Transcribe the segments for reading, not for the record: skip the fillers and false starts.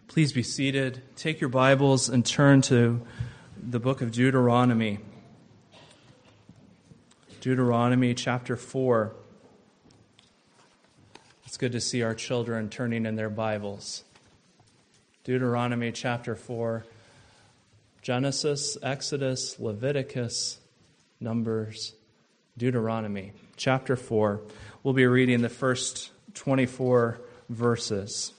Please be seated. Take your Bibles and turn to the book of Deuteronomy. Deuteronomy chapter 4. It's good to see our children turning in their Bibles. Deuteronomy chapter 4. Genesis, Exodus, Leviticus, Numbers, Deuteronomy chapter 4. We'll be reading the first 24 verses.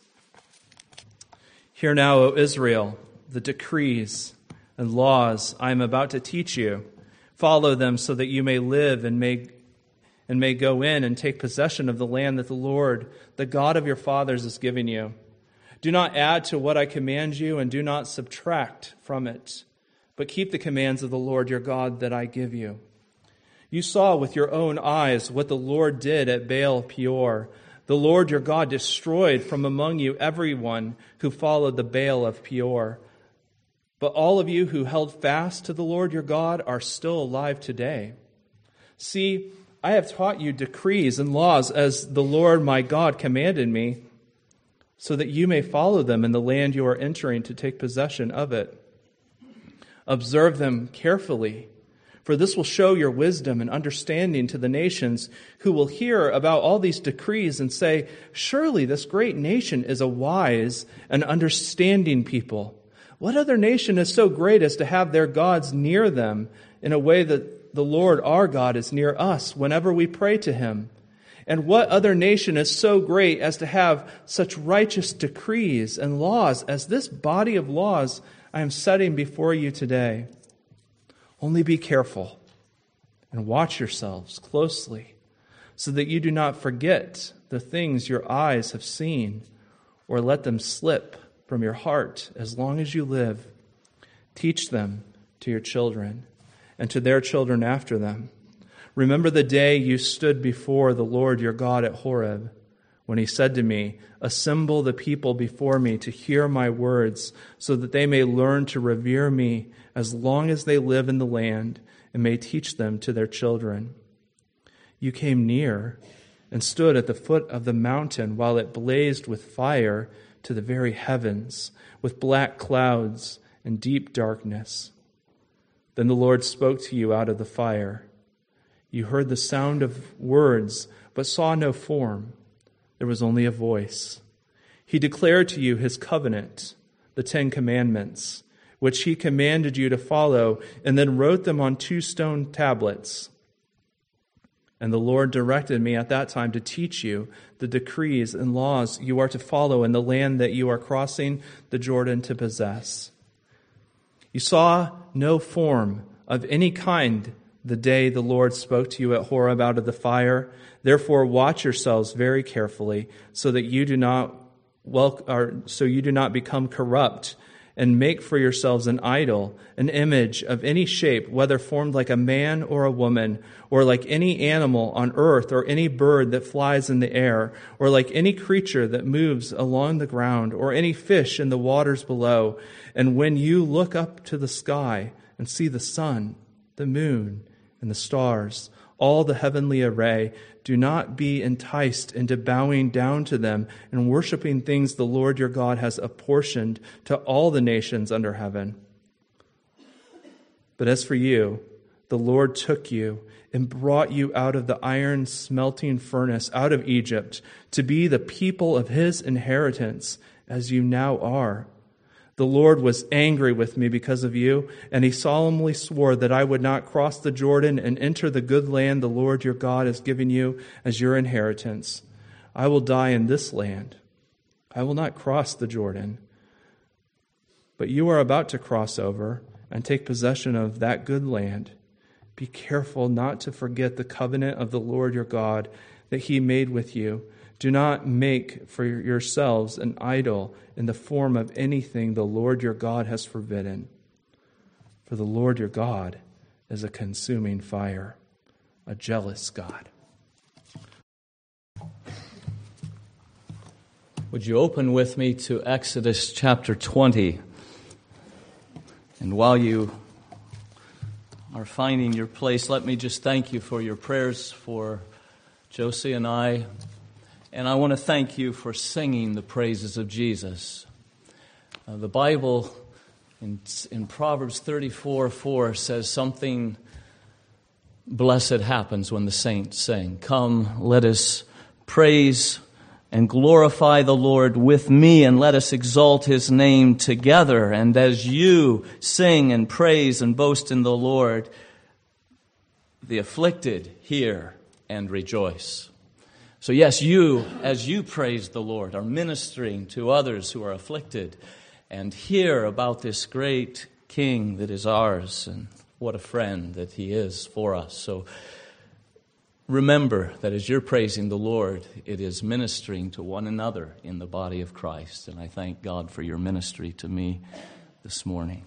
Hear now, O Israel, the decrees and laws I am about to teach you. Follow them so that you may live and may go in and take possession of the land that the Lord, the God of your fathers, is giving you. Do not add to what I command you, and do not subtract from it, but keep the commands of the Lord your God that I give you. You saw with your own eyes what the Lord did at Baal Peor. The Lord your God destroyed from among you everyone who followed the Baal of Peor. But all of you who held fast to the Lord your God are still alive today. See, I have taught you decrees and laws as the Lord my God commanded me, so that you may follow them in the land you are entering to take possession of it. Observe them carefully, for this will show your wisdom and understanding to the nations who will hear about all these decrees and say, surely this great nation is a wise and understanding people. What other nation is so great as to have their gods near them in a way that the Lord our God is near us whenever we pray to him? And what other nation is so great as to have such righteous decrees and laws as this body of laws I am setting before you today? Only be careful and watch yourselves closely so that you do not forget the things your eyes have seen or let them slip from your heart as long as you live. Teach them to your children and to their children after them. Remember the day you stood before the Lord your God at Horeb, when he said to me, assemble the people before me to hear my words, so that they may learn to revere me as long as they live in the land, and may teach them to their children. You came near and stood at the foot of the mountain while it blazed with fire to the very heavens, with black clouds and deep darkness. Then the Lord spoke to you out of the fire. You heard the sound of words, but saw no form. There was only a voice. He declared to you his covenant, the 10 Commandments, which he commanded you to follow, and then wrote them on 2 stone tablets. And the Lord directed me at that time to teach you the decrees and laws you are to follow in the land that you are crossing the Jordan to possess. You saw no form of any kind the day the Lord spoke to you at Horeb out of the fire. Therefore, watch yourselves very carefully, so you do not become corrupt, and make for yourselves an idol, an image of any shape, whether formed like a man or a woman, or like any animal on earth, or any bird that flies in the air, or like any creature that moves along the ground, or any fish in the waters below. And when you look up to the sky and see the sun, the moon, and the stars, all the heavenly array, do not be enticed into bowing down to them and worshiping things the Lord your God has apportioned to all the nations under heaven. But as for you, the Lord took you and brought you out of the iron smelting furnace, out of Egypt, to be the people of his inheritance, as you now are. The Lord was angry with me because of you, and he solemnly swore that I would not cross the Jordan and enter the good land the Lord your God has given you as your inheritance. I will die in this land. I will not cross the Jordan. But you are about to cross over and take possession of that good land. Be careful not to forget the covenant of the Lord your God that he made with you. Do not make for yourselves an idol in the form of anything the Lord your God has forbidden. For the Lord your God is a consuming fire, a jealous God. Would you open with me to Exodus chapter 20? And while you are finding your place, let me just thank you for your prayers for Josie and I. And I want to thank you for singing the praises of Jesus. The Bible in Proverbs 34:4 says something blessed happens when the saints sing. Come, let us praise and glorify the Lord with me, and let us exalt His name together. And as you sing and praise and boast in the Lord, the afflicted hear and rejoice. So yes, you, as you praise the Lord, are ministering to others who are afflicted and hear about this great King that is ours, and what a friend that He is for us. So remember that as you're praising the Lord, it is ministering to one another in the body of Christ. And I thank God for your ministry to me this morning.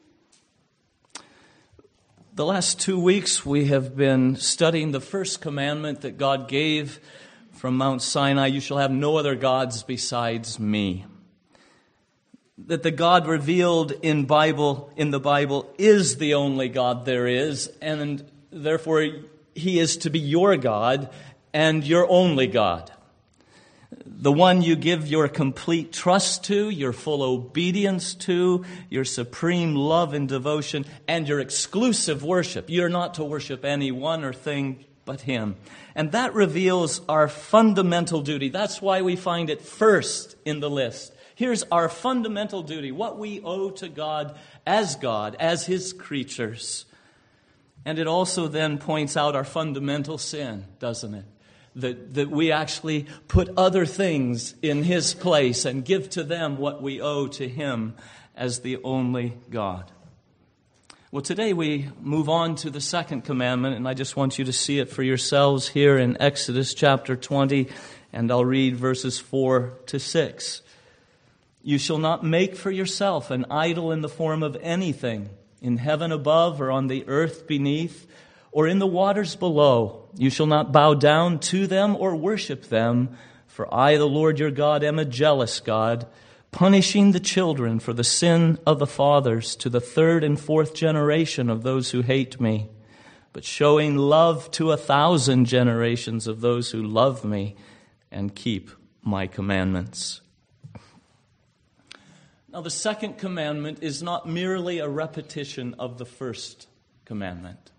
The last 2 weeks we have been studying the first commandment that God gave from Mount Sinai: you shall have no other gods besides me. That the God revealed in the Bible is the only God there is, and therefore He is to be your God and your only God. The one you give your complete trust to, your full obedience to, your supreme love and devotion, and your exclusive worship. You're not to worship any one or thing but Him. And that reveals our fundamental duty. That's why we find it first in the list. Here's our fundamental duty, what we owe to God, as His creatures. And it also then points out our fundamental sin, doesn't it? That we actually put other things in His place and give to them what we owe to Him as the only God. Well, today we move on to the second commandment, and I just want you to see it for yourselves here in Exodus chapter 20, and I'll read verses 4 to 6. You shall not make for yourself an idol in the form of anything, in heaven above or on the earth beneath, or in the waters below. You shall not bow down to them or worship them, for I, the Lord your God, am a jealous God, punishing the children for the sin of the fathers to the third and fourth generation of those who hate me, but showing love to 1,000 generations of those who love me and keep my commandments. Now, the second commandment is not merely a repetition of the first commandment.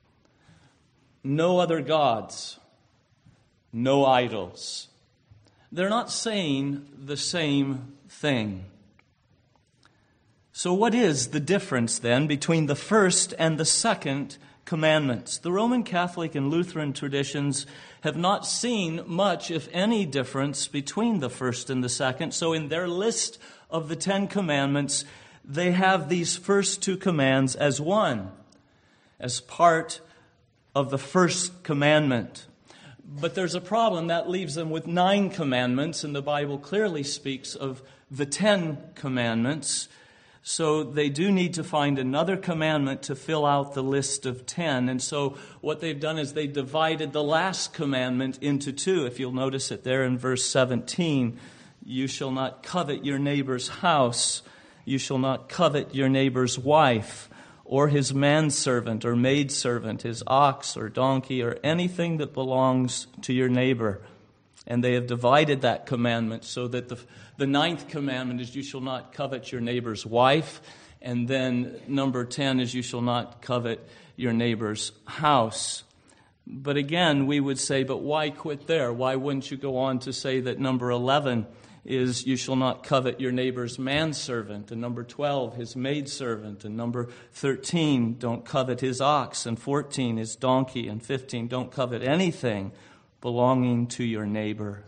No other gods, no idols. They're not saying the same thing. So what is the difference then between the first and the second commandments? The Roman Catholic and Lutheran traditions have not seen much, if any, difference between the first and the second. So in their list of the 10 commandments, they have these first two commands as one, as part of the first commandment. But there's a problem. That leaves them with 9 commandments, and the Bible clearly speaks of the 10 commandments. So they do need to find another commandment to fill out the list of 10. And so what they've done is they divided the last commandment into 2. If you'll notice it there in verse 17, you shall not covet your neighbor's house. You shall not covet your neighbor's wife, or his manservant or maidservant, his ox or donkey, or anything that belongs to your neighbor. And they have divided that commandment so that the 9th commandment is you shall not covet your neighbor's wife. And then number 10 is you shall not covet your neighbor's house. But again, we would say, but why quit there? Why wouldn't you go on to say that number 11 is you shall not covet your neighbor's manservant, and number 12, his maidservant, and number 13, don't covet his ox, and 14, his donkey, and 15, don't covet anything belonging to your neighbor.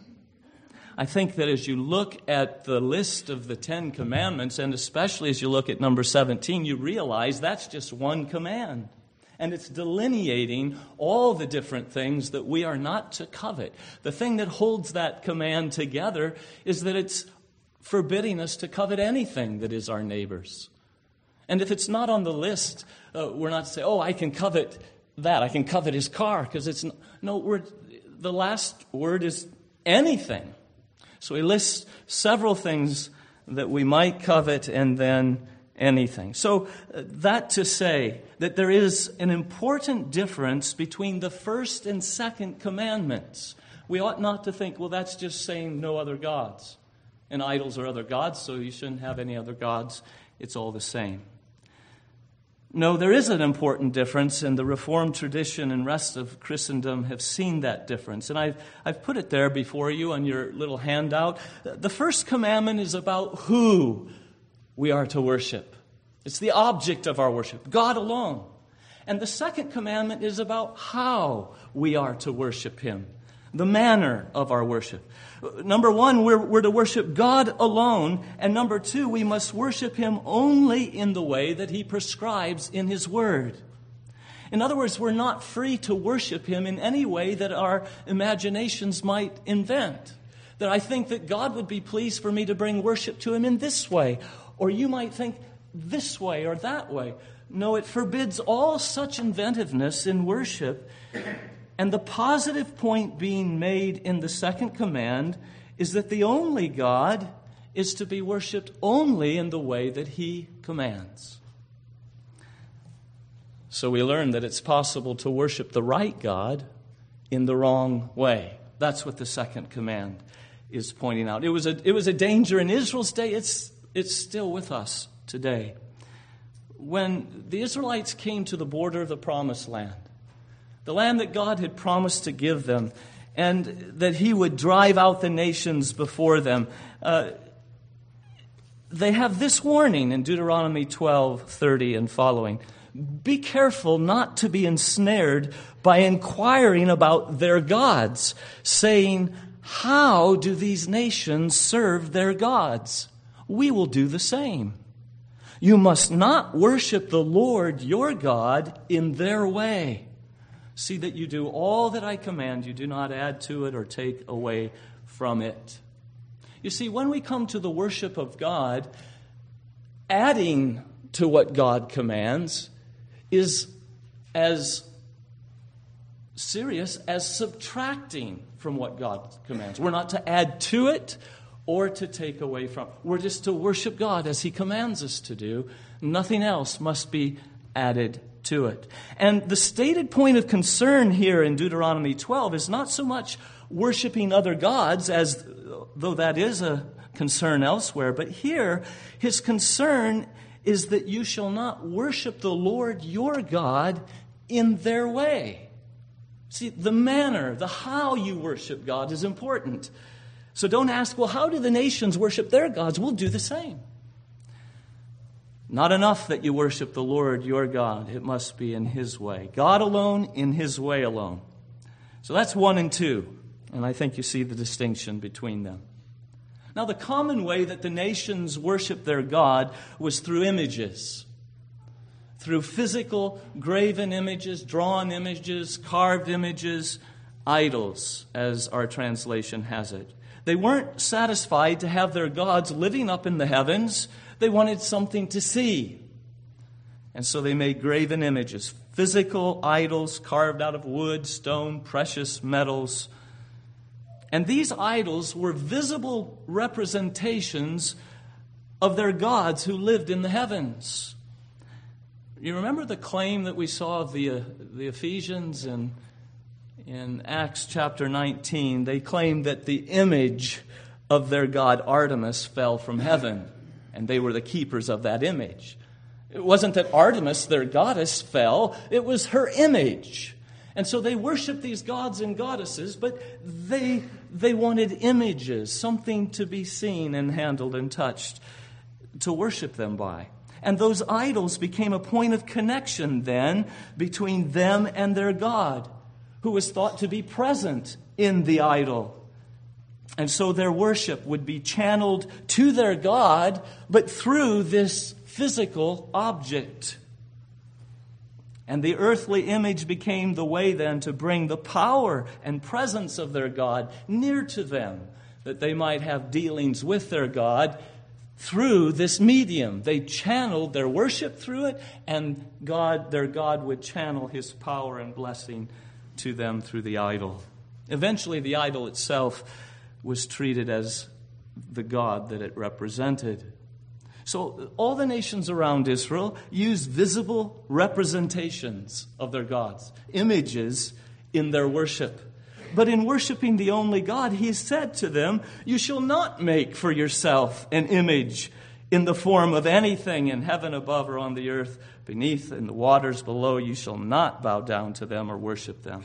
I think that as you look at the list of the 10 commandments, and especially as you look at number 17, you realize that's just one command. And it's delineating all the different things that we are not to covet. The thing that holds that command together is that it's forbidding us to covet anything that is our neighbor's. And if it's not on the list, we're not to say, oh, I can covet that. I can covet his car, because it's no. The last word is anything. So he lists several things that we might covet, and then anything. So that to say that there is an important difference between the first and second commandments. We ought not to think, well, that's just saying no other gods. And idols are other gods, so you shouldn't have any other gods. It's all the same. No, there is an important difference, and the Reformed tradition and rest of Christendom have seen that difference. And I've put it there before you on your little handout. The first commandment is about who we are to worship. It's the object of our worship, God alone. And the second commandment is about how we are to worship Him, the manner of our worship. Number one, we're to worship God alone. And number two, we must worship Him only in the way that He prescribes in His Word. In other words, we're not free to worship Him in any way that our imaginations might invent. That I think that God would be pleased for me to bring worship to Him in this way. Or you might think this way or that way. No, it forbids all such inventiveness in worship. And the positive point being made in the second command is that the only God is to be worshipped only in the way that He commands. So we learn that it's possible to worship the right God in the wrong way. That's what the second command is pointing out. It was a danger in Israel's day. It's still with us today. When the Israelites came to the border of the Promised Land, the land that God had promised to give them, and that He would drive out the nations before them, they have this warning in Deuteronomy 12:30 and following. Be careful not to be ensnared by inquiring about their gods, saying, how do these nations serve their gods? We will do the same. You must not worship the Lord your God in their way. See that you do all that I command you. Do not add to it or take away from it. You see, when we come to the worship of God, adding to what God commands is as serious as subtracting from what God commands. We're not to add to it or to take away from it. We're just to worship God as He commands us to do. Nothing else must be added to it. And the stated point of concern here in Deuteronomy 12 is not so much worshiping other gods, as though that is a concern elsewhere, but here His concern is that you shall not worship the Lord your God in their way. See, the manner, the how you worship God is important. So don't ask, well, how do the nations worship their gods? We'll do the same. Not enough that you worship the Lord your God. It must be in His way. God alone, in His way alone. So that's 1 and 2. And I think you see the distinction between them. Now, the common way that the nations worshiped their God was through images. Through physical graven images, drawn images, carved images, idols, as our translation has it. They weren't satisfied to have their gods living up in the heavens. They wanted something to see. And so they made graven images, physical idols carved out of wood, stone, precious metals. And these idols were visible representations of their gods who lived in the heavens. You remember the claim that we saw of the Ephesians in Acts chapter 19? They claimed that the image of their god Artemis fell from heaven, and they were the keepers of that image. It wasn't that Artemis, their goddess, fell. It was her image. And so they worshiped these gods and goddesses, but they wanted images, something to be seen and handled and touched, to worship them by. And those idols became a point of connection then between them and their God, who was thought to be present in the idol. And so their worship would be channeled to their God, but through this physical object. And the earthly image became the way then to bring the power and presence of their God near to them, that they might have dealings with their God through this medium. They channeled their worship through it, and their God would channel His power and blessing to them through the idol. Eventually, the idol itself was treated as the God that it represented. So all the nations around Israel used visible representations of their gods, images in their worship. But in worshiping the only God, he said to them, "You shall not make for yourself an image in the form of anything in heaven above or on the earth beneath and the waters below. You shall not bow down to them or worship them."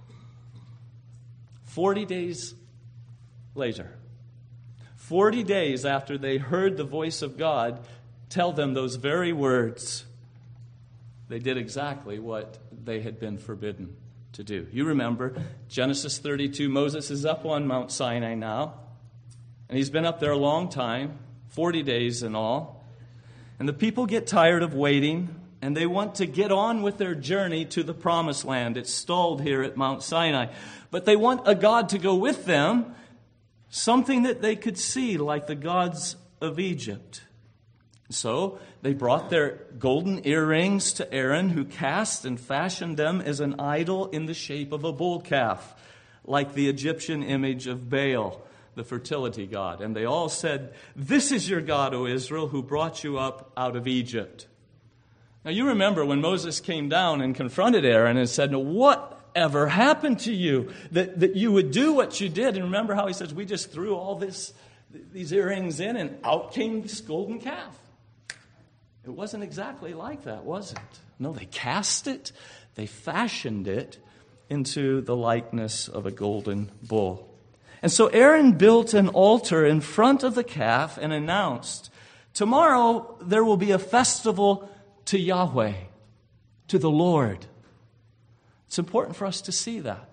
40 days later, 40 days after they heard the voice of God tell them those very words, they did exactly what they had been forbidden to do. You remember Genesis 32, Moses is up on Mount Sinai now, and he's been up there a long time, 40 days in all. And the people get tired of waiting, and they want to get on with their journey to the promised land. It's stalled here at Mount Sinai. But they want a God to go with them, something that they could see like the gods of Egypt. So they brought their golden earrings to Aaron, who cast and fashioned them as an idol in the shape of a bull calf, like the Egyptian image of Baal, the fertility god. And they all said, "This is your God, O Israel, who brought you up out of Egypt." Now you remember when Moses came down and confronted Aaron and said, "Now whatever happened to you that you would do what you did?" And remember how he says, "We just threw all these earrings in and out came this golden calf." It wasn't exactly like that, was it? No, they cast it, they fashioned it into the likeness of a golden bull. And so Aaron built an altar in front of the calf and announced, "Tomorrow there will be a festival to Yahweh, to the Lord." It's important for us to see that.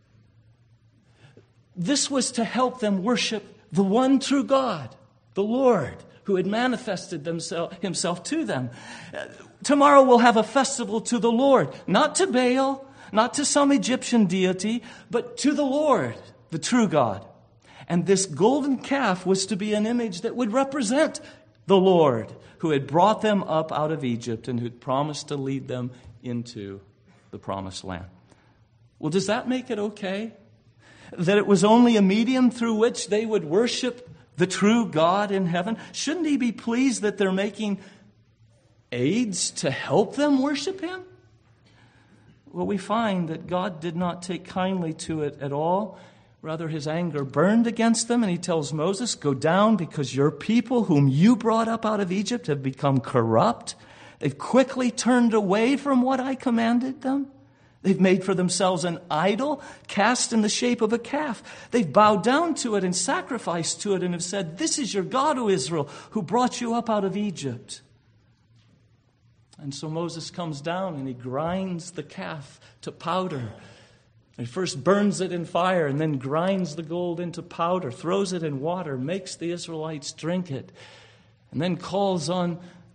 This was to help them worship the one true God, the Lord, who had manifested himself to them. Tomorrow we'll have a festival to the Lord, not to Baal, not to some Egyptian deity, but to the Lord, the true God. And this golden calf was to be an image that would represent the Lord, who had brought them up out of Egypt and who had promised to lead them into the promised land. Well, does that make it okay? That it was only a medium through which they would worship the true God in heaven? Shouldn't he be pleased that they're making aids to help them worship him? Well, we find that God did not take kindly to it at all. Rather, his anger burned against them, and he tells Moses, "Go down, because your people whom you brought up out of Egypt have become corrupt. They've quickly turned away from what I commanded them. They've made for themselves an idol cast in the shape of a calf. They've bowed down to it and sacrificed to it and have said, 'This is your God, O Israel, who brought you up out of Egypt.'" And so Moses comes down and he grinds the calf to powder. He first burns it in fire and then grinds the gold into powder, throws it in water, makes the Israelites drink it, and then calls on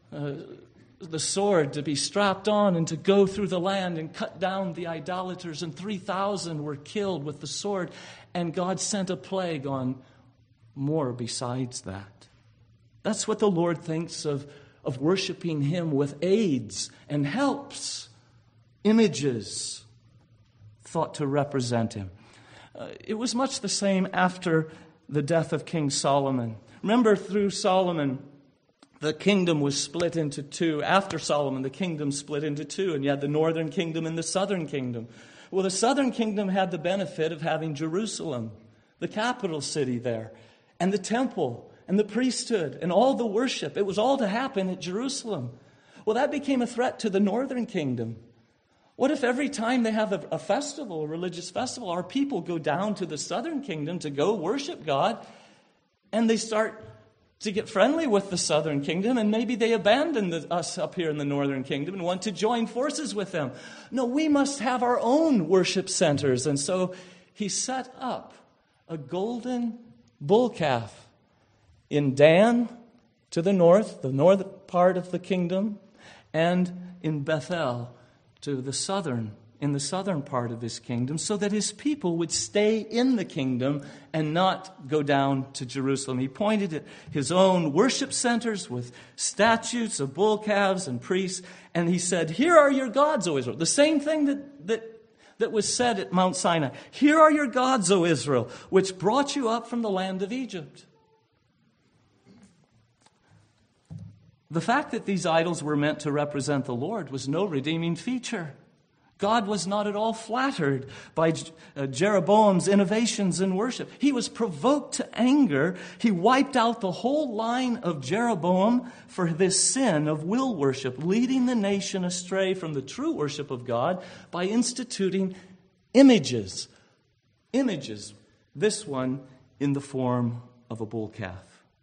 the sword to be strapped on and to go through the land and cut down the idolaters. And 3,000 were killed with the sword. And God sent a plague on more besides that. That's what the Lord thinks of worshiping him with aids and helps, images thought to represent him. It was much the same after the death of King Solomon. Remember, through Solomon, the kingdom was split into two. After Solomon, the kingdom split into two, and you had the northern kingdom and the southern kingdom. Well, the southern kingdom had the benefit of having Jerusalem, the capital city there, and the temple, and the priesthood, and all the worship. It was all to happen at Jerusalem. Well, that became a threat to the northern kingdom. What if every time they have a festival, a religious festival, our people go down to the southern kingdom to go worship God, and they start to get friendly with the southern kingdom, and maybe they abandon us up here in the northern kingdom and want to join forces with them? No, we must have our own worship centers. And so he set up a golden bull calf in Dan to the north part of the kingdom, and in Bethel to the in the southern part of his kingdom, so that his people would stay in the kingdom and not go down to Jerusalem. He pointed at his own worship centers with statues of bull calves and priests, and he said, "Here are your gods, O Israel." The same thing that was said at Mount Sinai. "Here are your gods, O Israel, which brought you up from the land of Egypt." The fact that these idols were meant to represent the Lord was no redeeming feature. God was not at all flattered by Jeroboam's innovations in worship. He was provoked to anger. He wiped out the whole line of Jeroboam for this sin of will worship, leading the nation astray from the true worship of God by instituting images. Images, this one in the form of a bull calf.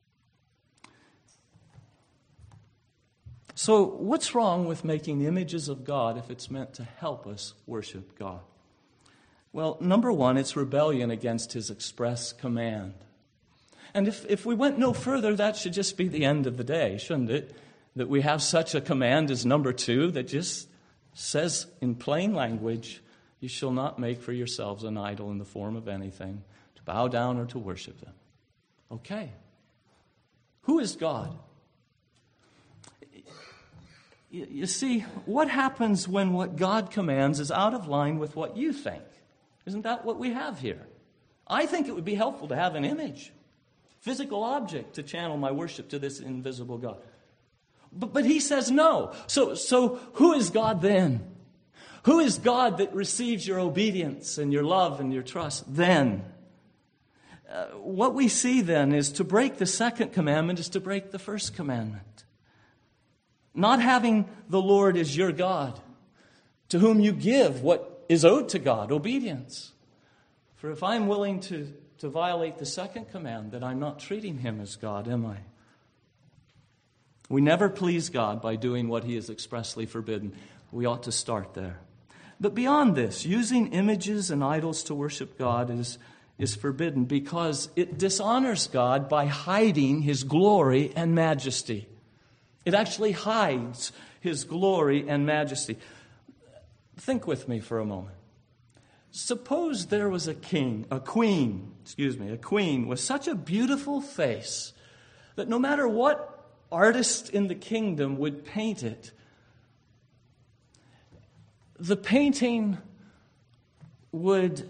So what's wrong with making images of God if it's meant to help us worship God? Well, number one, it's rebellion against his express command. And if we went no further, that should just be the end of the day, shouldn't it? That we have such a command as number two that just says in plain language, you shall not make for yourselves an idol in the form of anything, to bow down or to worship them. Okay. Who is God? You see, what happens when what God commands is out of line with what you think? Isn't that what we have here? I think it would be helpful to have an image, physical object, to channel my worship to this invisible God. But he says no. So who is God then? Who is God that receives your obedience and your love and your trust then? What we see then is to break the second commandment is to break the first commandment. Not having the Lord as your God, to whom you give what is owed to God, obedience. For if I'm willing to violate the second command, then I'm not treating him as God, am I? We never please God by doing what he has expressly forbidden. We ought to start there. But beyond this, using images and idols to worship God is forbidden because it dishonors God by hiding his glory and majesty. It actually hides his glory and majesty. Think with me for a moment. Suppose there was a queen with such a beautiful face that no matter what artist in the kingdom would paint it, the painting would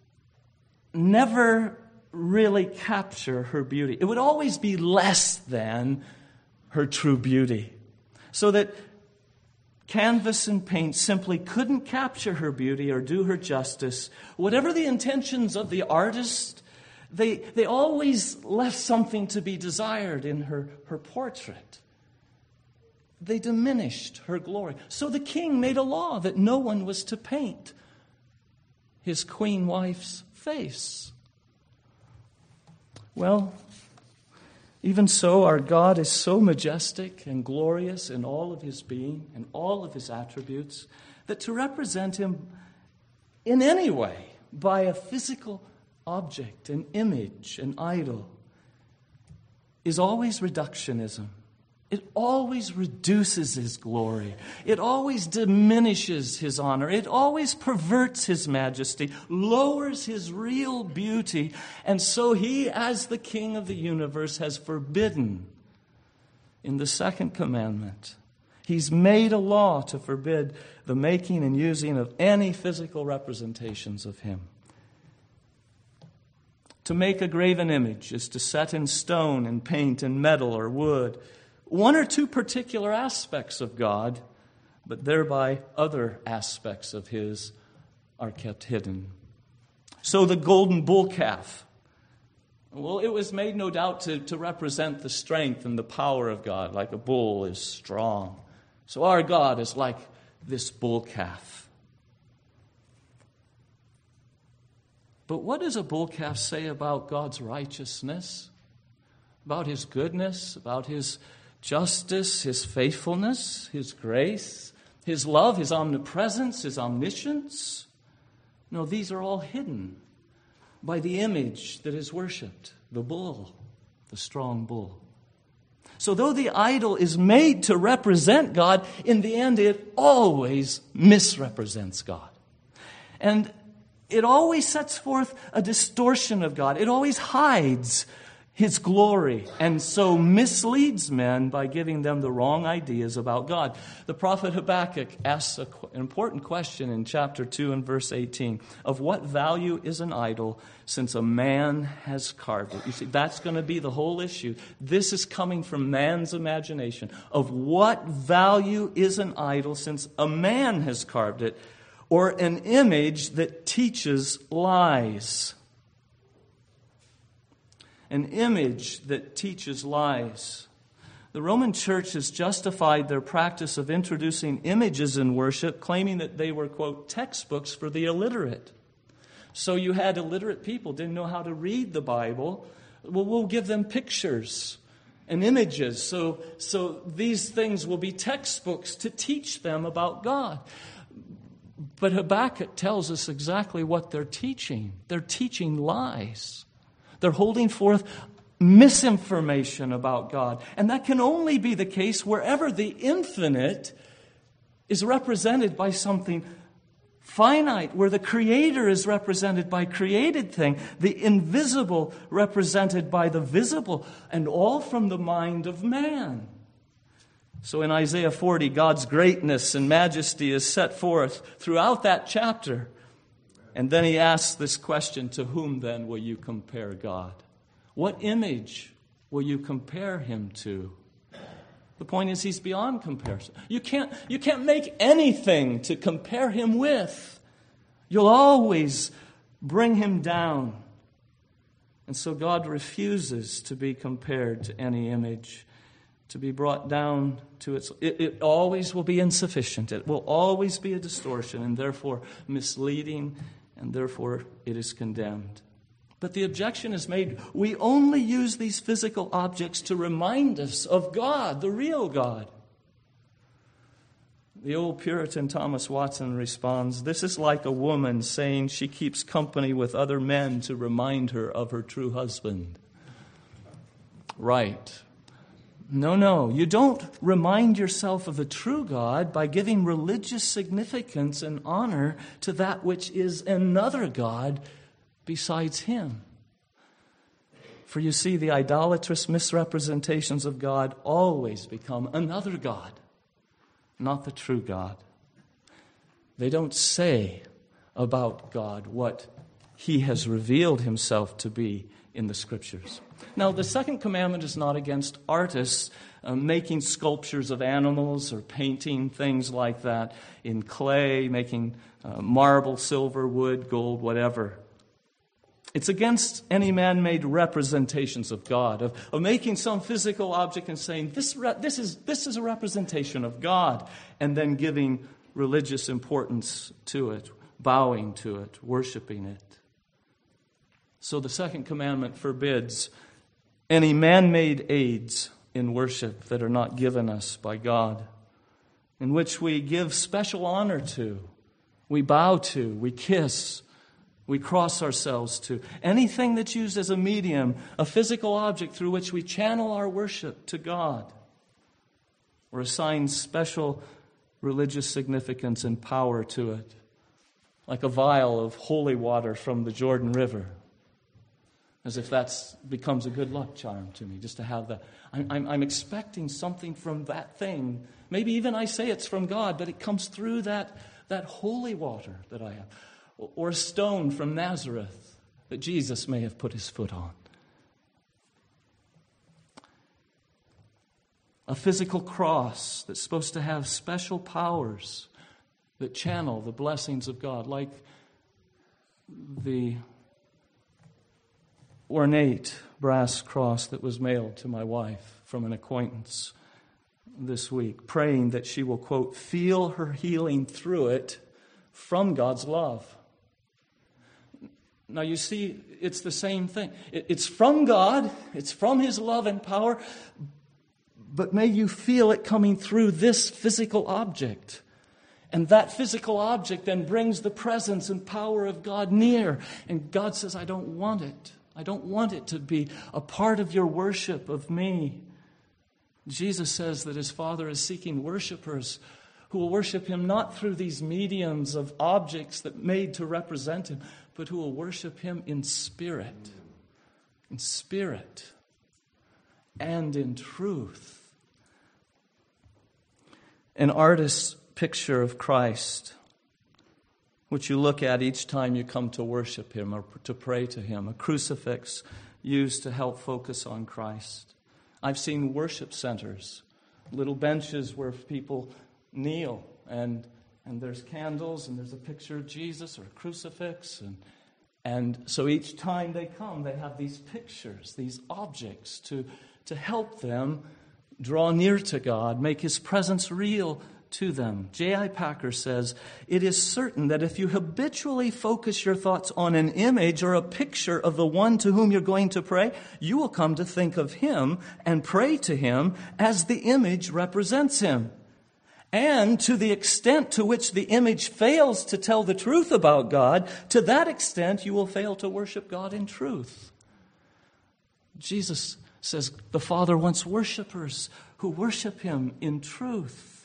never really capture her beauty. It would always be less than her true beauty. So that canvas and paint simply couldn't capture her beauty or do her justice. Whatever the intentions of the artist, they always left something to be desired in her portrait. They diminished her glory. So the king made a law that no one was to paint his queen wife's face. Well, even so, our God is so majestic and glorious in all of his being and all of his attributes that to represent him in any way by a physical object, an image, an idol, is always reductionism. It always reduces his glory. It always diminishes his honor. It always perverts his majesty, lowers his real beauty. And so he, as the King of the universe, has forbidden in the second commandment. He's made a law to forbid the making and using of any physical representations of him. To make a graven image is to set in stone and paint and metal or wood one or two particular aspects of God, but thereby other aspects of his are kept hidden. So the golden bull calf, well, it was made no doubt to represent the strength and the power of God, like a bull is strong. So our God is like this bull calf. But what does a bull calf say about God's righteousness, about his goodness, about his justice, his faithfulness, his grace, his love, his omnipresence, his omniscience? No, these are all hidden by the image that is worshipped, the bull, the strong bull. So though the idol is made to represent God, in the end it always misrepresents God. And it always sets forth a distortion of God. It always hides his glory, and so misleads men by giving them the wrong ideas about God. The prophet Habakkuk asks an important question in chapter 2 and verse 18. Of what value is an idol since a man has carved it? You see, that's going to be the whole issue. This is coming from man's imagination. Of what value is an idol since a man has carved it? or an image that teaches lies. An image that teaches lies. The Roman Church has justified their practice of introducing images in worship, claiming that they were, quote, textbooks for the illiterate. So you had illiterate people, didn't know how to read the Bible. Well, we'll give them pictures and images. So these things will be textbooks to teach them about God. But Habakkuk tells us exactly what they're teaching. They're teaching lies. They're holding forth misinformation about God. And that can only be the case wherever the infinite is represented by something finite, where the Creator is represented by created thing, the invisible represented by the visible, and all from the mind of man. So in Isaiah 40, God's greatness and majesty is set forth throughout that chapter. And then he asks this question, to whom then will you compare God? What image will you compare him to? The point is, he's beyond comparison. You can't make anything to compare him with. You'll always bring him down. And so God refuses to be compared to any image, to be brought down to its... It always will be insufficient. It will always be a distortion, and therefore misleading, and therefore it is condemned. But the objection is made, we only use these physical objects to remind us of God, the real God. The old Puritan Thomas Watson responds, this is like a woman saying she keeps company with other men to remind her of her true husband. Right. No, you don't remind yourself of the true God by giving religious significance and honor to that which is another God besides him. For you see, the idolatrous misrepresentations of God always become another God, not the true God. They don't say about God what he has revealed himself to be in the Scriptures. Now, the second commandment is not against artists making sculptures of animals or painting things like that in clay, making marble, silver, wood, gold, whatever. It's against any man-made representations of God, of making some physical object and saying, this is a representation of God, and then giving religious importance to it, bowing to it, worshiping it. So the second commandment forbids any man-made aids in worship that are not given us by God, in which we give special honor to, we bow to, we kiss, we cross ourselves to. Anything that's used as a medium, a physical object through which we channel our worship to God, or assign special religious significance and power to it, like a vial of holy water from the Jordan River, as if that becomes a good luck charm to me, just to have that. I'm expecting something from that thing. Maybe even I say it's from God, but it comes through that holy water that I have. Or a stone from Nazareth that Jesus may have put his foot on. A physical cross that's supposed to have special powers that channel the blessings of God, like the ornate brass cross that was mailed to my wife from an acquaintance this week, praying that she will, quote, feel her healing through it from God's love. Now you see, it's the same thing. It's from God, it's from his love and power, but may you feel it coming through this physical object. And that physical object then brings the presence and power of God near. And God says, I don't want it. I don't want it to be a part of your worship of me. Jesus says that his Father is seeking worshipers who will worship him not through these mediums of objects that made to represent him, but who will worship him in spirit and in truth. An artist's picture of Christ, which you look at each time you come to worship him or to pray to him, a crucifix used to help focus on Christ. I've seen worship centers, little benches where people kneel and and there's candles, and there's a picture of Jesus or a crucifix. And so each time they come, they have these pictures, these objects to help them draw near to God, make His presence real to them. J.I. Packer says, "It is certain that if you habitually focus your thoughts on an image or a picture of the one to whom you're going to pray, you will come to think of Him and pray to Him as the image represents Him. And to the extent to which the image fails to tell the truth about God, to that extent you will fail to worship God in truth." Jesus says the Father wants worshipers who worship Him in truth.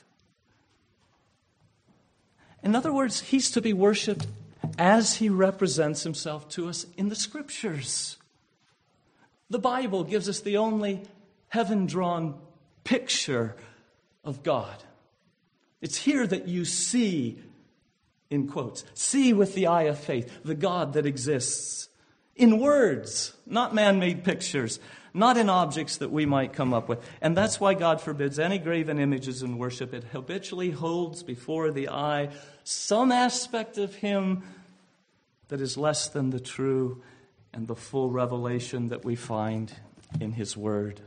In other words, He's to be worshiped as He represents Himself to us in the Scriptures. The Bible gives us the only heaven-drawn picture of God. It's here that you see, in quotes, see with the eye of faith, the God that exists. In words, not man-made pictures, not in objects that we might come up with. And that's why God forbids any graven images in worship. It habitually holds before the eye some aspect of Him that is less than the true and the full revelation that we find in His Word.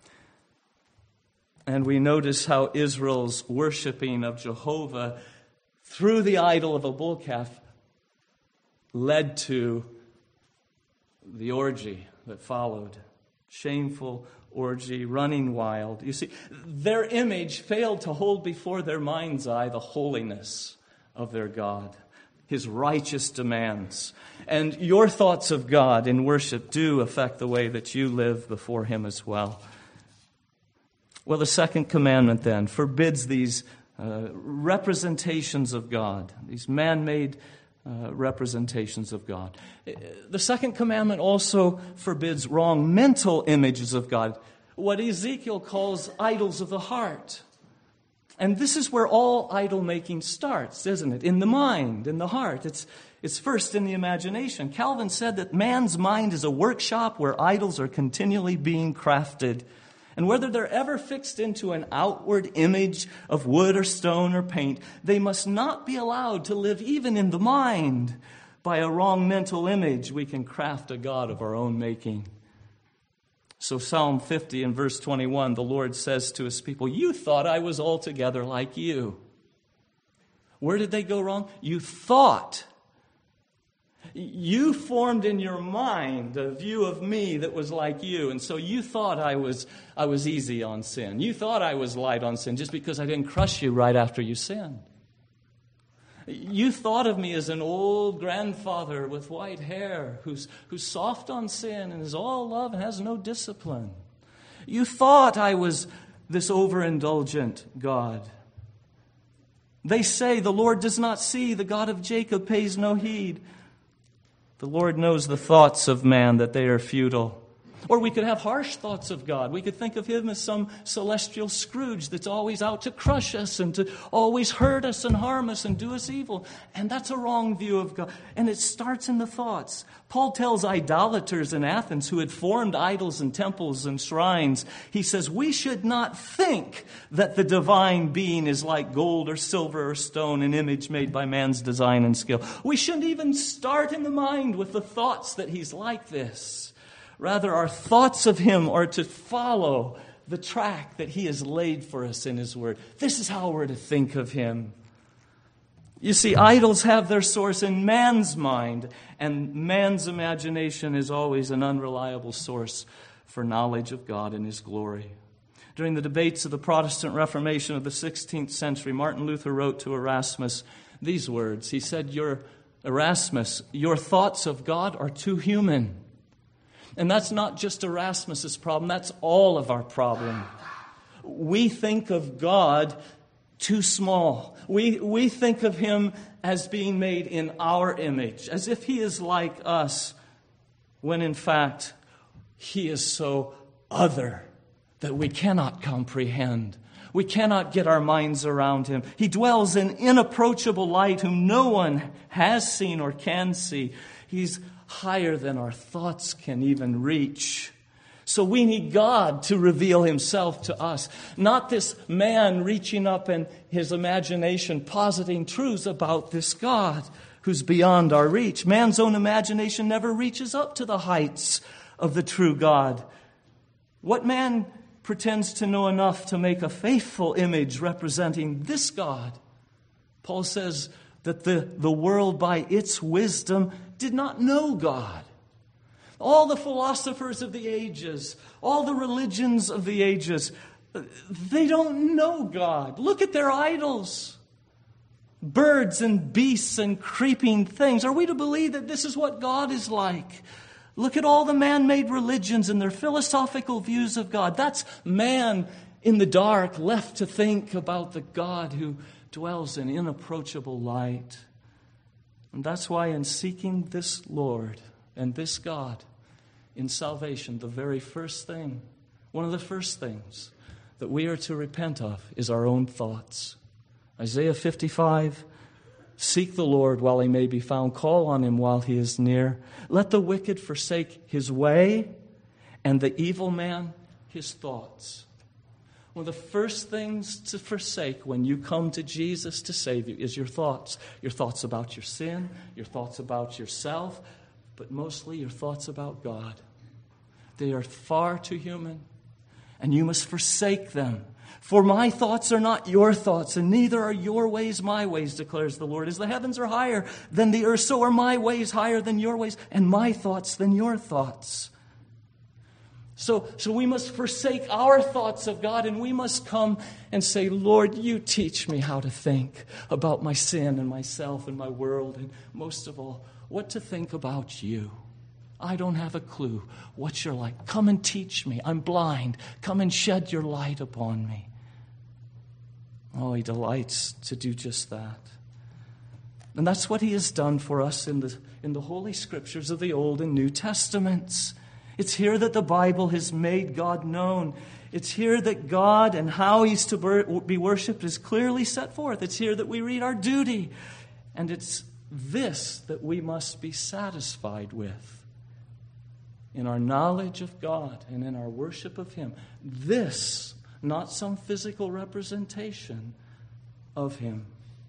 And we notice how Israel's worshiping of Jehovah through the idol of a bull calf led to the orgy that followed. Shameful orgy, running wild. You see, their image failed to hold before their mind's eye the holiness of their God, His righteous demands. And your thoughts of God in worship do affect the way that you live before Him as well. Well, the second commandment then forbids these representations of God, these man-made representations of God. The second commandment also forbids wrong mental images of God, what Ezekiel calls idols of the heart. And this is where all idol-making starts, isn't it? In the mind, in the heart. It's first in the imagination. Calvin said that man's mind is a workshop where idols are continually being crafted. And whether they're ever fixed into an outward image of wood or stone or paint, they must not be allowed to live even in the mind. By a wrong mental image, we can craft a God of our own making. So Psalm 50 and verse 21, the Lord says to His people, "You thought I was altogether like you." Where did they go wrong? You thought. You formed in your mind a view of me that was like you, and so you thought I was easy on sin. You thought I was light on sin just because I didn't crush you right after you sinned. You thought of me as an old grandfather with white hair who's soft on sin and is all love and has no discipline. You thought I was this overindulgent God. They say the Lord does not see, the God of Jacob pays no heed. The Lord knows the thoughts of man, that they are futile. Or we could have harsh thoughts of God. We could think of Him as some celestial Scrooge that's always out to crush us and to always hurt us and harm us and do us evil. And that's a wrong view of God. And it starts in the thoughts. Paul tells idolaters in Athens who had formed idols and temples and shrines, he says, we should not think that the divine being is like gold or silver or stone, an image made by man's design and skill. We shouldn't even start in the mind with the thoughts that He's like this. Rather, our thoughts of Him are to follow the track that He has laid for us in His Word. This is how we're to think of Him. You see, idols have their source in man's mind, and man's imagination is always an unreliable source for knowledge of God and His glory. During the debates of the Protestant Reformation of the 16th century, Martin Luther wrote to Erasmus these words. He said, Erasmus, your thoughts of God are too human. And that's not just Erasmus's problem, that's all of our problem. We think of God too small. We think of Him as being made in our image, as if He is like us, when in fact He is so other that we cannot comprehend. We cannot get our minds around Him. He dwells in inapproachable light whom no one has seen or can see. He's higher than our thoughts can even reach. So we need God to reveal himself to us, not this man reaching up in his imagination, positing truths about this God who's beyond our reach. Man's own imagination never reaches up to the heights of the true God. What man pretends to know enough to make a faithful image representing this God? Paul says that the world by its wisdom did not know God. All the philosophers of the ages, all the religions of the ages, they don't know God. Look at their idols. Birds and beasts and creeping things. Are we to believe that this is what God is like? Look at all the man-made religions and their philosophical views of God. That's man in the dark, left to think about the God who dwells in inapproachable light. And that's why in seeking this Lord and this God in salvation, the very first thing, one of the first things that we are to repent of is our own thoughts. Isaiah 55, seek the Lord while he may be found, call on him while he is near. Let the wicked forsake his way, and the evil man his thoughts. One of the first things to forsake when you come to Jesus to save you is your thoughts. Your thoughts about your sin, your thoughts about yourself, but mostly your thoughts about God. They are far too human, and you must forsake them. For my thoughts are not your thoughts, and neither are your ways my ways, declares the Lord. As the heavens are higher than the earth, so are my ways higher than your ways, and my thoughts than your thoughts. So we must forsake our thoughts of God, and we must come and say, Lord, you teach me how to think about my sin and myself and my world, and most of all, what to think about you. I don't have a clue what you're like. Come and teach me. I'm blind. Come and shed your light upon me. Oh, he delights to do just that. And that's what he has done for us in the Holy Scriptures of the Old and New Testaments. It's here that the Bible has made God known. It's here that God and how he's to be worshipped is clearly set forth. It's here that we read our duty. And it's this that we must be satisfied with. In our knowledge of God and in our worship of him. This, not some physical representation of him.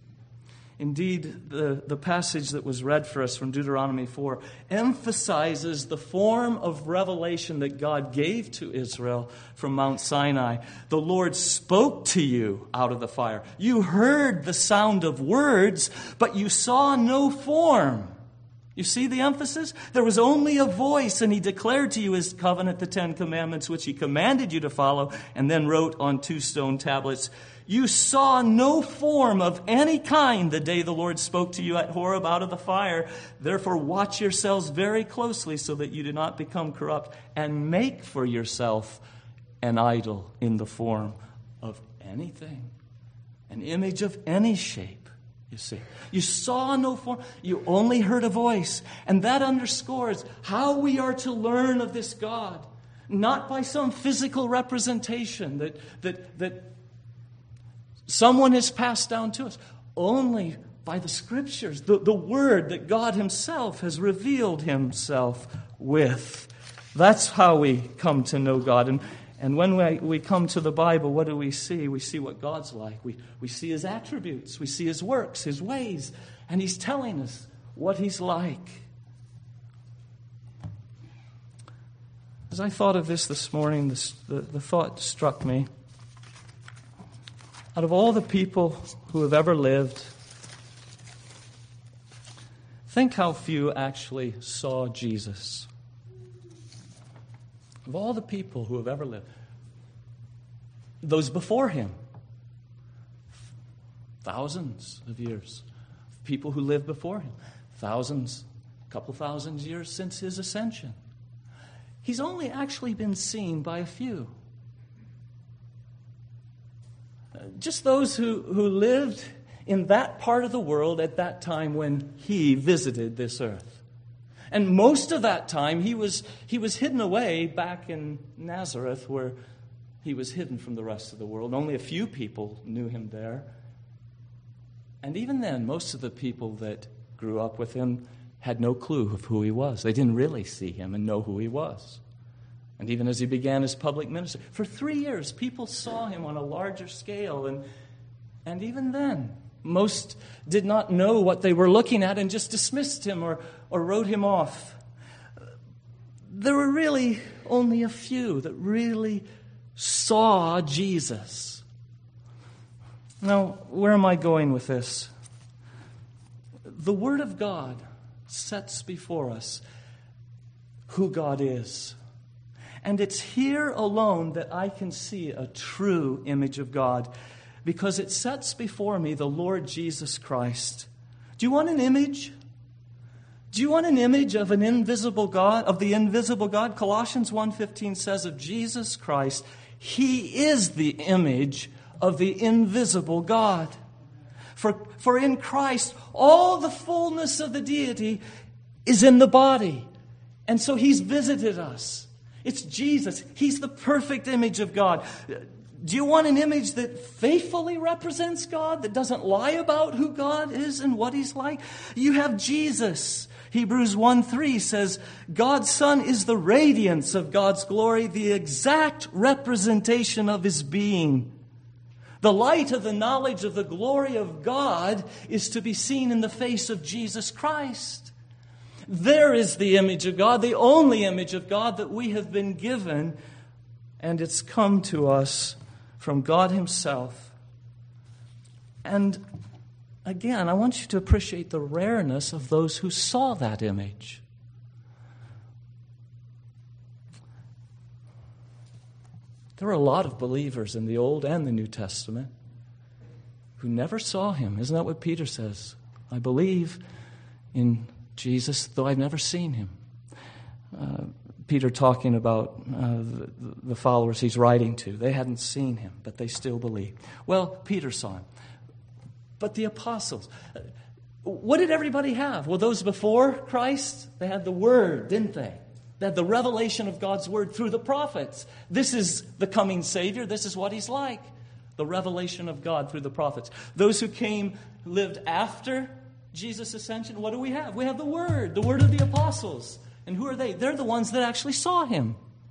Indeed, the passage that was read for us from Deuteronomy 4 emphasizes the form of revelation that God gave to Israel from Mount Sinai. The Lord spoke to you out of the fire. You heard the sound of words, but you saw no form. You see the emphasis? There was only a voice, and he declared to you his covenant, the 10 Commandments, which he commanded you to follow, and then wrote on 2 stone tablets. You saw no form of any kind the day the Lord spoke to you at Horeb out of the fire. Therefore, watch yourselves very closely so that you do not become corrupt, and make for yourself an idol in the form of anything, an image of any shape. You see, you saw no form, you only heard a voice. And that underscores how we are to learn of this God. Not by some physical representation that someone has passed down to us. Only by the Scriptures, the Word that God himself has revealed himself with. That's how we come to know God. And when we come to the Bible, what do we see? We see what God's like. We see his attributes. We see his works, his ways. And he's telling us what he's like. As I thought of this morning, the thought struck me. Out of all the people who have ever lived, think how few actually saw Jesus. Of all the people who have ever lived, those before him, thousands of years, people who lived before him, thousands, a couple thousand years since his ascension. He's only actually been seen by a few. Just those who lived in that part of the world at that time when he visited this earth. And most of that time, he was hidden away back in Nazareth, where he was hidden from the rest of the world. Only a few people knew him there. And even then, most of the people that grew up with him had no clue of who he was. They didn't really see him and know who he was. And even as he began his public ministry, for 3 years, people saw him on a larger scale. And even then, most did not know what they were looking at and just dismissed him or wrote him off. There were really only a few that really saw Jesus. Now, where am I going with this? The Word of God sets before us who God is. And it's here alone that I can see a true image of God, because it sets before me the Lord Jesus Christ. Do you want an image? Do you want an image of an invisible God, of the invisible God? Colossians 1:15 says of Jesus Christ, He is the image of the invisible God. For in Christ, all the fullness of the deity is in the body. And so He's visited us. It's Jesus. He's the perfect image of God. Do you want an image that faithfully represents God, that doesn't lie about who God is and what He's like? You have Jesus. Hebrews 1:3 says, God's Son is the radiance of God's glory, the exact representation of His being. The light of the knowledge of the glory of God is to be seen in the face of Jesus Christ. There is the image of God, the only image of God that we have been given, and it's come to us from God Himself. And again, I want you to appreciate the rareness of those who saw that image. There are a lot of believers in the Old and the New Testament who never saw Him. Isn't that what Peter says? I believe in Jesus, though I've never seen Him. Peter talking about the followers he's writing to. They hadn't seen Him, but they still believed. Well, Peter saw Him. But the apostles, what did everybody have? Well, those before Christ, they had the Word, didn't they? They had the revelation of God's Word through the prophets. This is the coming Savior. This is what He's like. The revelation of God through the prophets. Those who lived after Jesus' ascension, what do we have? We have the Word of the apostles. And who are they? They're the ones that actually saw Him.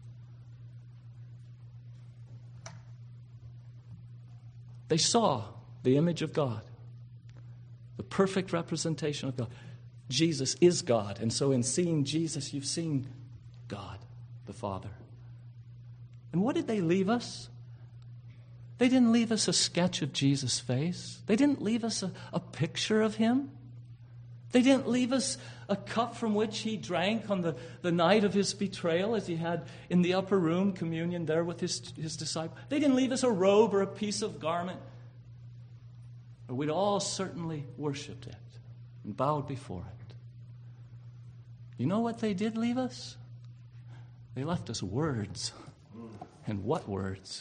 They saw the image of God, the perfect representation of God. Jesus is God, and so in seeing Jesus, you've seen God, the Father. And what did they leave us? They didn't leave us a sketch of Jesus' face. They didn't leave us a picture of Him. They didn't leave us a cup from which He drank on the night of His betrayal, as He had in the upper room communion there with His disciples. They didn't leave us a robe or a piece of garment. Or we'd all certainly worshipped it and bowed before it. You know what they did leave us? They left us words. And what words?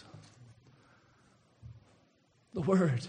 The Word.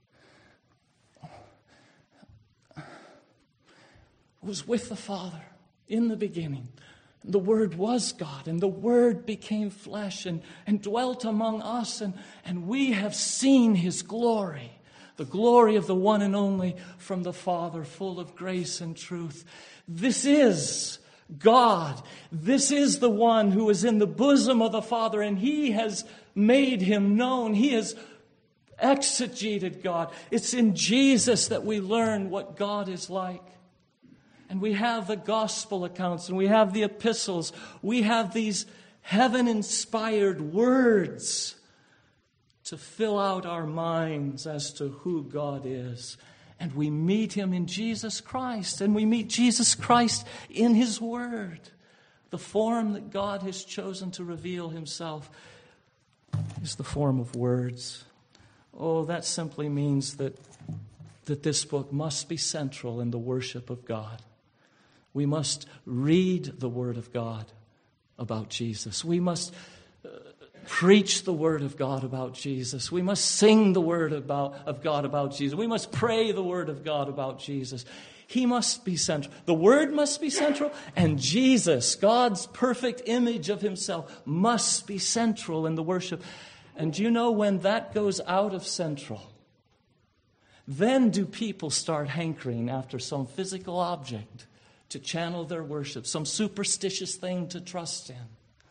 Was with the Father in the beginning. The Word was God, and the Word became flesh and dwelt among us, and we have seen His glory, the glory of the one and only from the Father, full of grace and truth. This is God. This is the one who is in the bosom of the Father, and He has made Him known. He has exegeted God. It's in Jesus that we learn what God is like. And we have the gospel accounts, and we have the epistles. We have these heaven-inspired words to fill out our minds as to who God is. And we meet Him in Jesus Christ, and we meet Jesus Christ in His Word. The form that God has chosen to reveal Himself is the form of words. Oh, that simply means that this book must be central in the worship of God. We must read the Word of God about Jesus. We must preach the Word of God about Jesus. We must sing the Word of God about Jesus. We must pray the Word of God about Jesus. He must be central. The Word must be central, and Jesus, God's perfect image of Himself, must be central in the worship. And do you know when that goes out of central, then do people start hankering after some physical object to channel their worship, some superstitious thing to trust in.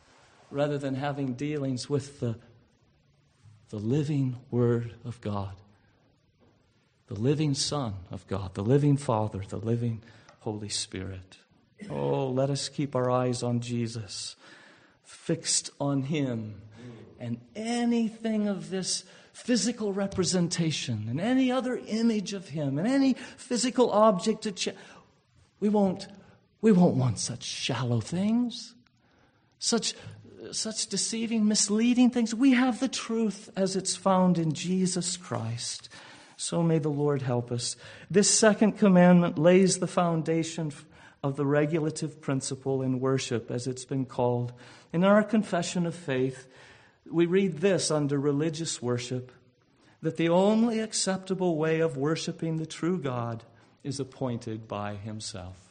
rather than having dealings with the living Word of God, the living Son of God, the living Father, the living Holy Spirit. Oh, let us keep our eyes on Jesus, fixed on Him, and anything of this physical representation and any other image of Him and any physical object we won't want such shallow things, such deceiving, misleading things. We have the truth as it's found in Jesus Christ. So may the Lord help us. This second commandment lays the foundation of the regulative principle in worship, as it's been called. In our confession of faith, we read this under religious worship, that the only acceptable way of worshiping the true God is appointed by Himself.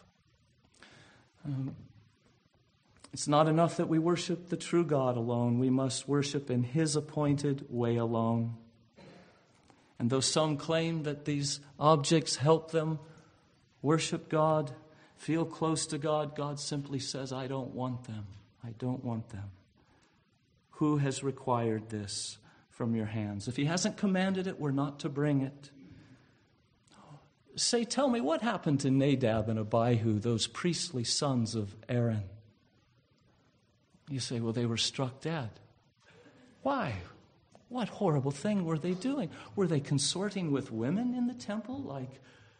It's not enough that we worship the true God alone. We must worship in His appointed way alone. And though some claim that these objects help them worship God, feel close to God, God simply says, I don't want them. I don't want them. Who has required this from your hands? If He hasn't commanded it, we're not to bring it. Say, tell me, what happened to Nadab and Abihu, those priestly sons of Aaron? You say, well, they were struck dead. Why? What horrible thing were they doing? Were they consorting with women in the temple like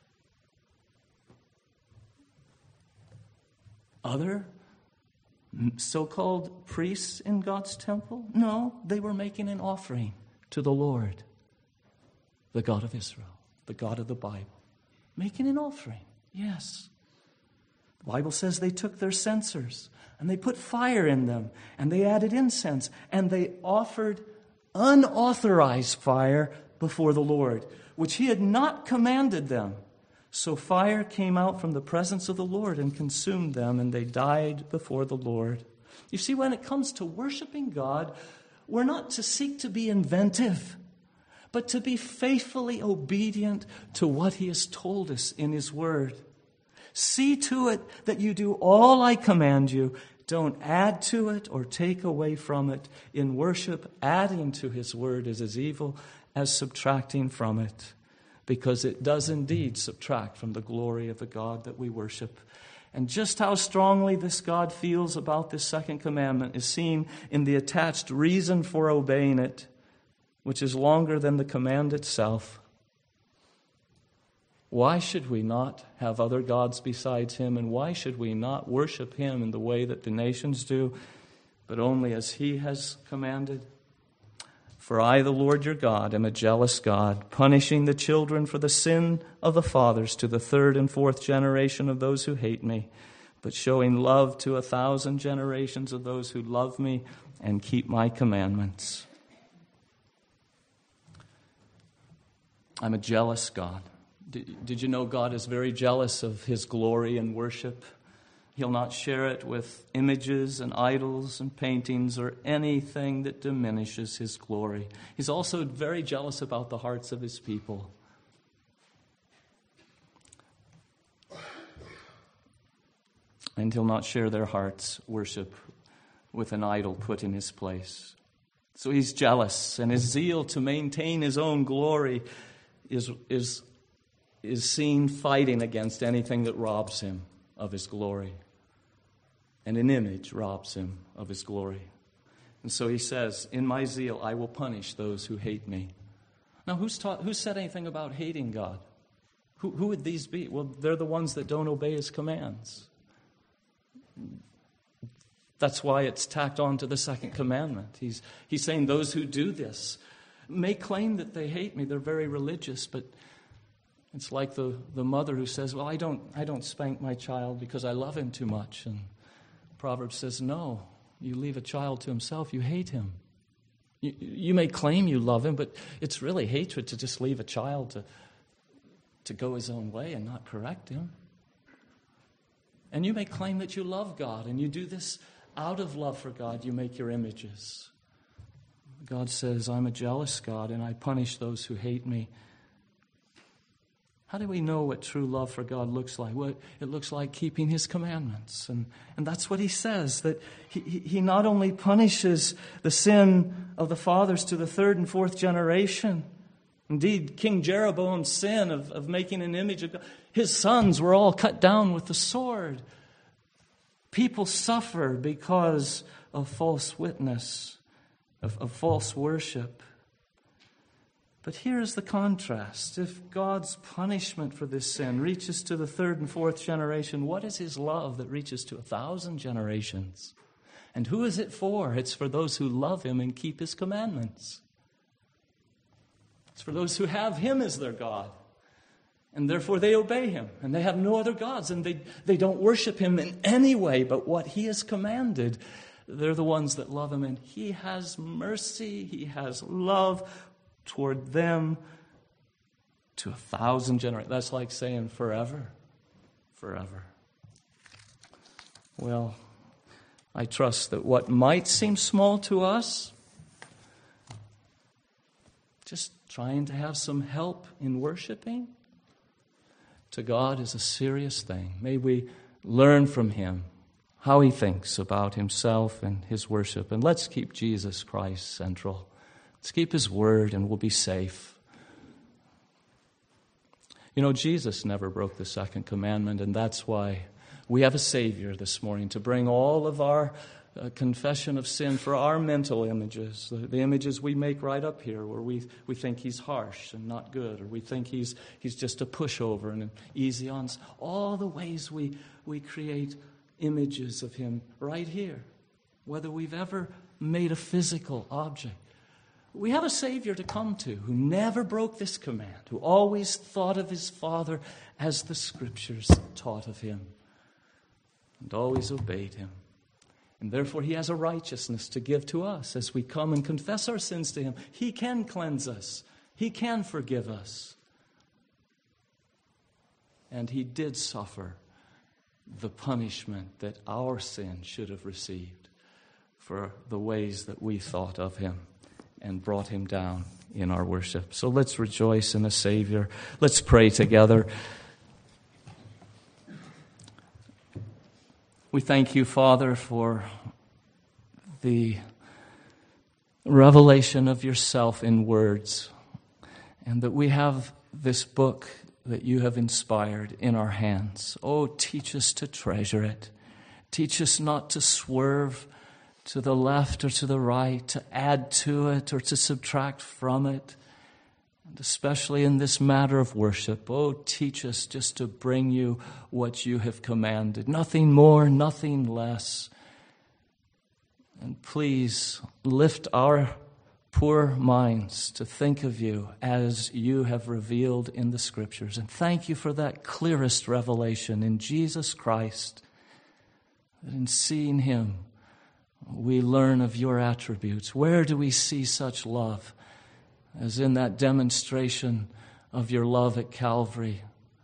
other so-called priests in God's temple? No, they were making an offering to the Lord, the God of Israel, the God of the Bible. Making an offering, yes. The Bible says they took their censers and they put fire in them and they added incense and they offered unauthorized fire before the Lord, which He had not commanded them. So fire came out from the presence of the Lord and consumed them, and they died before the Lord. You see, when it comes to worshiping God, we're not to seek to be inventive, but to be faithfully obedient to what He has told us in His Word. See to it that you do all I command you. Don't add to it or take away from it. In worship, adding to His Word is as evil as subtracting from it, because it does indeed subtract from the glory of the God that we worship. And just how strongly this God feels about this second commandment is seen in the attached reason for obeying it, which is longer than the command itself. Why should we not have other gods besides Him? And why should we not worship Him in the way that the nations do, but only as He has commanded? For I, the Lord your God, am a jealous God, punishing the children for the sin of the fathers to the third and fourth generation of those who hate me, but showing love to 1,000 generations of those who love me and keep my commandments. I'm a jealous God. Did you know God is very jealous of His glory and worship? He'll not share it with images and idols and paintings or anything that diminishes His glory. He's also very jealous about the hearts of His people. And He'll not share their hearts' worship with an idol put in His place. So He's jealous, and His zeal to maintain His own glory is seen fighting against anything that robs Him of His glory. And an image robs Him of His glory. And so He says, in my zeal, I will punish those who hate me. Now, who said anything about hating God? Who would these be? Well, they're the ones that don't obey His commands. That's why it's tacked on to the second commandment. He's saying those who do this may claim that they hate me. They're very religious, but it's like the mother who says, well, I don't spank my child because I love him too much. And Proverbs says, no, you leave a child to himself, you hate him. You may claim you love him, but it's really hatred to just leave a child to go his own way and not correct him. And you may claim that you love God, and you do this out of love for God. You make your images. God says, I'm a jealous God, and I punish those who hate me. How do we know what true love for God looks like? Well, it looks like keeping His commandments. And that's what He says, that he not only punishes the sin of the fathers to the third and fourth generation. Indeed, King Jeroboam's sin of making an image of God, his sons were all cut down with the sword. People suffer because of false witness, of false worship. But here's the contrast. If God's punishment for this sin reaches to the third and fourth generation, what is His love that reaches to 1,000 generations? And who is it for? It's for those who love Him and keep His commandments. It's for those who have Him as their God. And therefore they obey Him. And they have no other gods. And they don't worship Him in any way but what He has commanded. They're the ones that love Him. And He has mercy. He has love toward them to 1,000 generations. That's like saying forever. Forever. Well, I trust that what might seem small to us, just trying to have some help in worshiping, to God is a serious thing. May we learn from Him how He thinks about Himself and His worship. And let's keep Jesus Christ central. Let's keep His word and we'll be safe. You know, Jesus never broke the second commandment, and that's why we have a Savior this morning to bring all of our confession of sin for our mental images, the images we make right up here where we think He's harsh and not good, or we think He's just a pushover and easy on us. All the ways we create images of Him right here, whether we've ever made a physical object. We have a Savior to come to who never broke this command, who always thought of His Father as the Scriptures taught of Him, and always obeyed Him. And therefore He has a righteousness to give to us as we come and confess our sins to Him. He can cleanse us. He can forgive us. And He did suffer the punishment that our sin should have received for the ways that we thought of Him and brought Him down in our worship. So let's rejoice in a Savior. Let's pray together. We thank You, Father, for the revelation of Yourself in words, and that we have this book that You have inspired in our hands. Oh, teach us to treasure it. Teach us not to swerve to the left or to the right, to add to it or to subtract from it. And especially in this matter of worship, oh, teach us just to bring You what You have commanded. Nothing more, nothing less. And please lift our poor minds to think of You as You have revealed in the Scriptures. And thank You for that clearest revelation in Jesus Christ, that in seeing Him, we learn of Your attributes. Where do we see such love as in that demonstration of Your love at Calvary,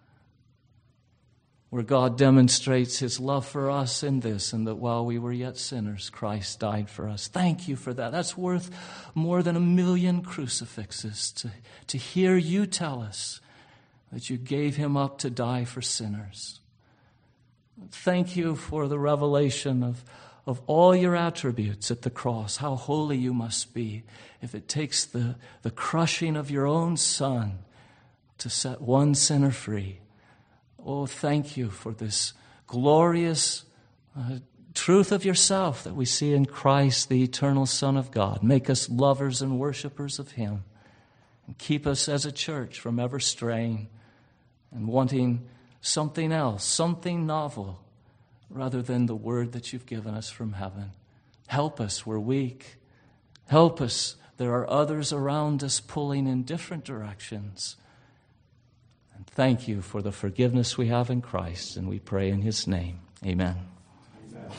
where God demonstrates His love for us in this, and that while we were yet sinners, Christ died for us. Thank You for that. That's worth more than 1,000,000 crucifixes to hear You tell us that You gave Him up to die for sinners. Thank You for the revelation of all Your attributes at the cross, how holy You must be if it takes the crushing of Your own Son to set one sinner free. Oh, thank You for this glorious truth of Yourself that we see in Christ, the eternal Son of God. Make us lovers and worshipers of Him, and keep us as a church from ever straying and wanting something else, something novel, rather than the word that You've given us from heaven. Help us, we're weak. Help us, there are others around us pulling in different directions. And thank You for the forgiveness we have in Christ, and we pray in His name. Amen.